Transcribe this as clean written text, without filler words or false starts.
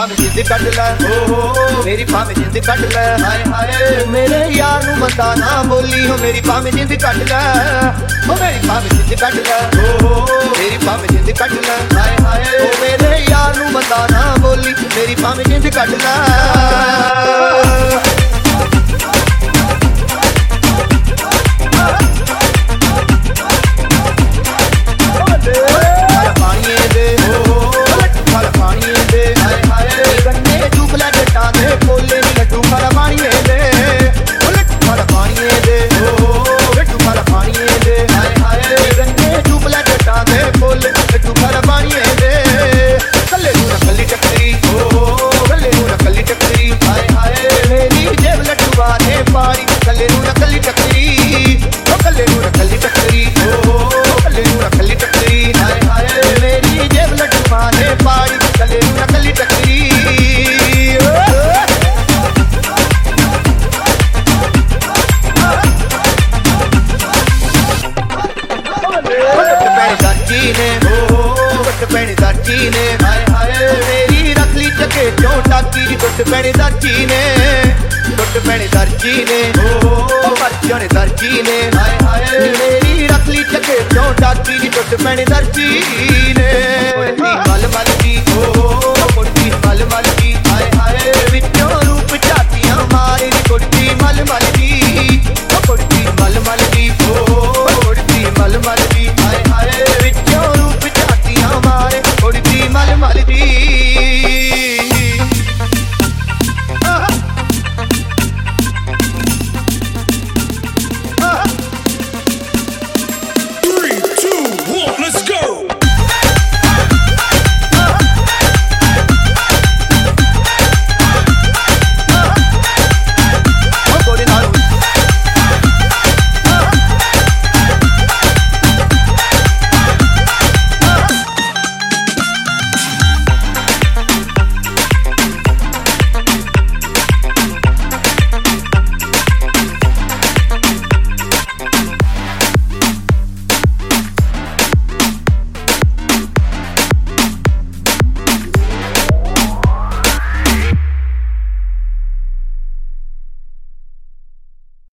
भावें जिंद कट लै, मेरी भावें जिंद कट लै। हाय हाय मेरे यार नू मंदा ना बोली, हो मेरी भावें जिंद कट लै, हो मेरी भावें जिंद कट लै, मेरी भावें जिंद कट लै। हाय हाय मेरे यार नू मंदा ना बोली, मेरी भावें जिंद कट लै। मेरी रख ली चके टाकी टुट पैनी दर्जी ने, टुट पैनी दर्जी ने, बच्चों ने दर्जी ने। मेरी रख ली चके टाकी टुट पैनी दर्जी ने। मल मल की कुर्ती मल मल की, हाय हाय विचों रूप झातियां मारी कुर्ती मल मल की।